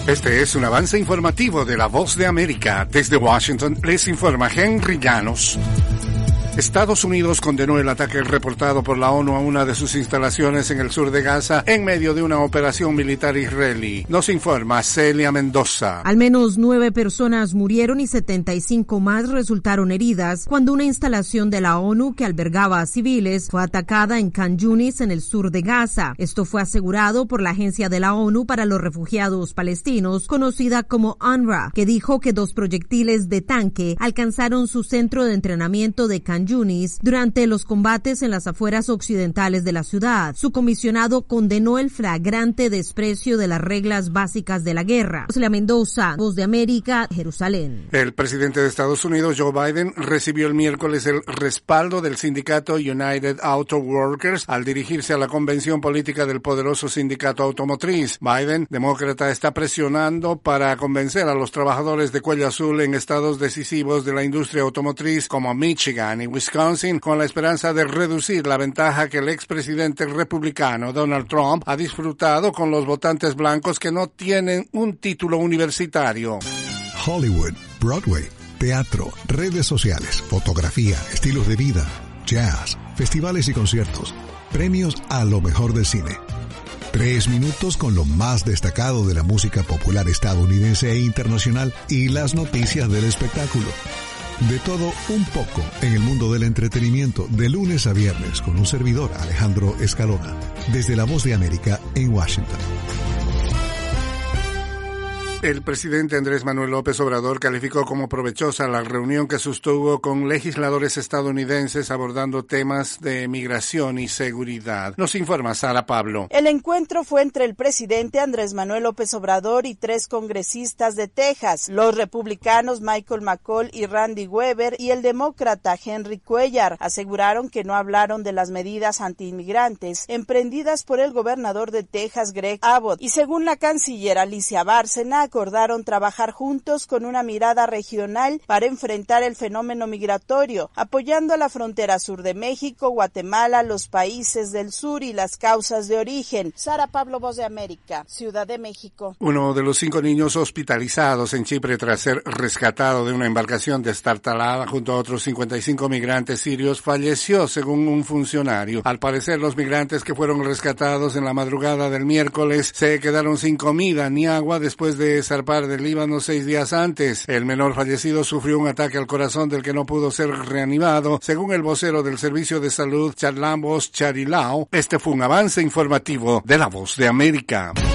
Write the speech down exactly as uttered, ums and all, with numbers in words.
Este es un avance informativo de La Voz de América. Desde Washington les informa Henry Llanos. Estados Unidos condenó el ataque reportado por la ONU a una de sus instalaciones en el sur de Gaza en medio de una operación militar israelí. Nos informa Celia Mendoza. Al menos nueve personas murieron y setenta y cinco más resultaron heridas cuando una instalación de la ONU que albergaba a civiles fue atacada en Khan Yunis, en el sur de Gaza. Esto fue asegurado por la Agencia de la ONU para los Refugiados Palestinos, conocida como UNRWA, que dijo que dos proyectiles de tanque alcanzaron su centro de entrenamiento de Khan Yunis durante los combates en las afueras occidentales de la ciudad. Su comisionado condenó el flagrante desprecio de las reglas básicas de la guerra. Celia Mendoza, Voz de América, Jerusalén. El presidente de Estados Unidos, Joe Biden, recibió el miércoles el respaldo del sindicato United Auto Workers al dirigirse a la convención política del poderoso sindicato automotriz. Biden, demócrata, está presionando para convencer a los trabajadores de cuello azul en estados decisivos de la industria automotriz como Michigan y Wisconsin, con la esperanza de reducir la ventaja que el expresidente republicano Donald Trump ha disfrutado con los votantes blancos que no tienen un título universitario. Hollywood, Broadway, teatro, redes sociales, fotografía, estilos de vida, jazz, festivales y conciertos, premios a lo mejor del cine. Tres minutos con lo más destacado de la música popular estadounidense e internacional y las noticias del espectáculo. De todo un poco en el mundo del entretenimiento, de lunes a viernes, con un servidor, Alejandro Escalona, desde La Voz de América en Washington. El presidente Andrés Manuel López Obrador calificó como provechosa la reunión que sostuvo con legisladores estadounidenses abordando temas de migración y seguridad. Nos informa Sara Pablo. El encuentro fue entre el presidente Andrés Manuel López Obrador y tres congresistas de Texas, los republicanos Michael McCaul y Randy Weber y el demócrata Henry Cuellar. Aseguraron que no hablaron de las medidas antiinmigrantes emprendidas por el gobernador de Texas, Greg Abbott, y según la canciller Alicia Bárcena, acordaron trabajar juntos con una mirada regional para enfrentar el fenómeno migratorio, apoyando a la frontera sur de México, Guatemala, los países del sur y las causas de origen. Sara Pablo, Voz de América, Ciudad de México. Uno de los cinco niños hospitalizados en Chipre tras ser rescatado de una embarcación destartalada junto a otros cincuenta y cinco migrantes sirios falleció, según un funcionario. Al parecer, los migrantes que fueron rescatados en la madrugada del miércoles se quedaron sin comida ni agua después de zarpar del Líbano seis días antes. El menor fallecido sufrió un ataque al corazón del que no pudo ser reanimado, según el vocero del Servicio de Salud, Charlambos Charilao. Este fue un avance informativo de La Voz de América.